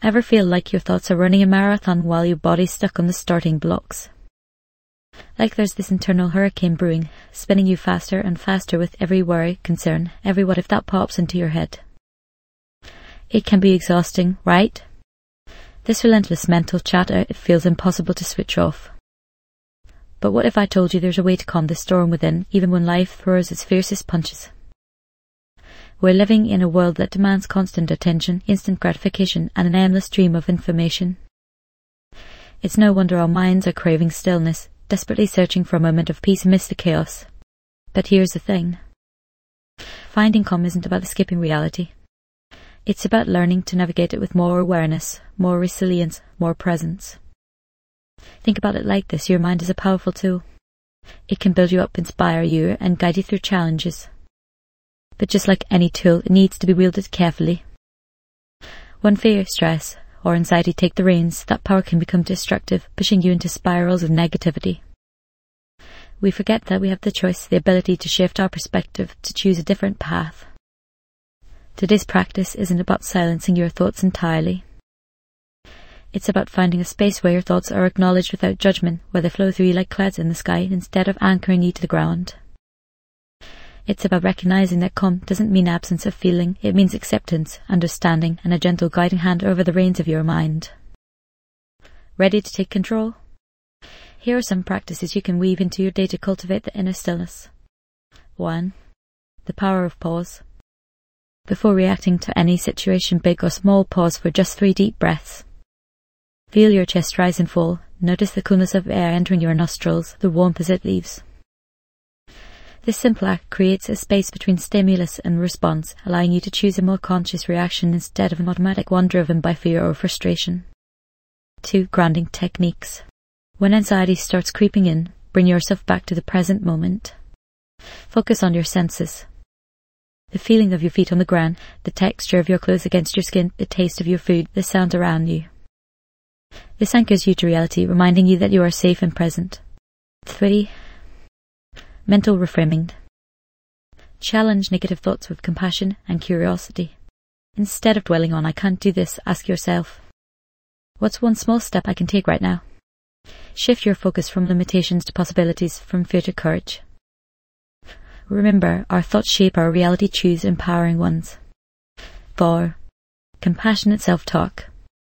Ever feel like your thoughts are running a marathon while your body's stuck on the starting blocks? Like there's this internal hurricane brewing, spinning you faster and faster with every worry, concern, every what if that pops into your head. It can be exhausting, right? This relentless mental chatter, it feels impossible to switch off. But what if I told you there's a way to calm the storm within, even when life throws its fiercest punches? We're living in a world that demands constant attention, instant gratification, and an endless stream of information. It's no wonder our minds are craving stillness, desperately searching for a moment of peace amidst the chaos. But here's the thing. Finding calm isn't about escaping reality. It's about learning to navigate it with more awareness, more resilience, more presence. Think about it like this. Your mind is a powerful tool. It can build you up, inspire you, and guide you through challenges. But just like any tool, it needs to be wielded carefully. When fear, stress, or anxiety take the reins, that power can become destructive, pushing you into spirals of negativity. We forget that we have the choice, the ability to shift our perspective, to choose a different path. Today's practice isn't about silencing your thoughts entirely. It's about finding a space where your thoughts are acknowledged without judgment, where they flow through you like clouds in the sky instead of anchoring you to the ground. It's about recognizing that calm doesn't mean absence of feeling, it means acceptance, understanding, and a gentle guiding hand over the reins of your mind. Ready to take control? Here are some practices you can weave into your day to cultivate the inner stillness. 1. The power of pause. Before reacting to any situation, big or small, pause for just 3 deep breaths. Feel your chest rise and fall. Notice the coolness of air entering your nostrils, the warmth as it leaves. This simple act creates a space between stimulus and response, allowing you to choose a more conscious reaction instead of an automatic one driven by fear or frustration. 2. Grounding techniques. When anxiety starts creeping in, bring yourself back to the present moment. Focus on your senses. The feeling of your feet on the ground, the texture of your clothes against your skin, the taste of your food, the sound around you. This anchors you to reality, reminding you that you are safe and present. 3. Mental reframing. Challenge negative thoughts with compassion and curiosity. Instead of dwelling on, I can't do this, ask yourself, what's one small step I can take right now? Shift your focus from limitations to possibilities, from fear to courage. Remember, our thoughts shape our reality, choose empowering ones. 4. Compassionate self-talk.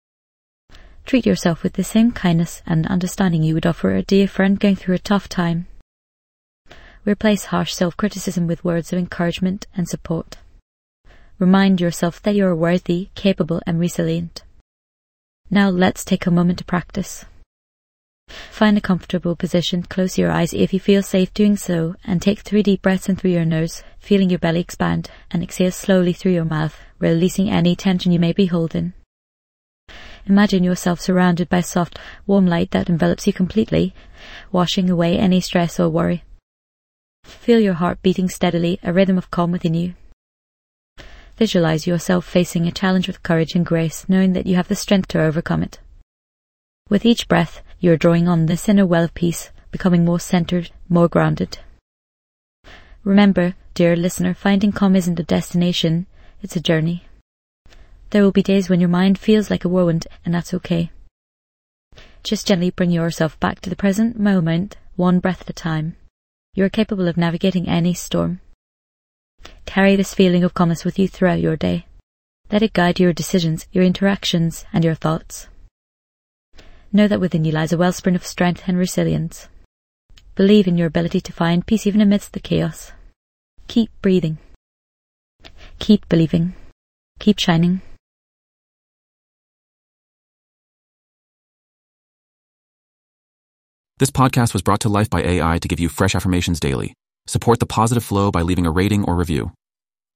Treat yourself with the same kindness and understanding you would offer a dear friend going through a tough time. Replace harsh self-criticism with words of encouragement and support. Remind yourself that you are worthy, capable, and resilient. Now let's take a moment to practice. Find a comfortable position, close your eyes if you feel safe doing so, and take 3 deep breaths in through your nose, feeling your belly expand, and exhale slowly through your mouth, releasing any tension you may be holding. Imagine yourself surrounded by soft, warm light that envelops you completely, washing away any stress or worry. Feel your heart beating steadily, a rhythm of calm within you. Visualize yourself facing a challenge with courage and grace, knowing that you have the strength to overcome it. With each breath, you are drawing on this inner well of peace, becoming more centered, more grounded. Remember, dear listener, finding calm isn't a destination, it's a journey. There will be days when your mind feels like a whirlwind, and that's okay. Just gently bring yourself back to the present moment, one breath at a time. You are capable of navigating any storm. Carry this feeling of calmness with you throughout your day. Let it guide your decisions, your interactions, and your thoughts. Know that within you lies a wellspring of strength and resilience. Believe in your ability to find peace even amidst the chaos. Keep breathing. Keep believing. Keep shining. This podcast was brought to life by AI to give you fresh affirmations daily. Support the positive flow by leaving a rating or review.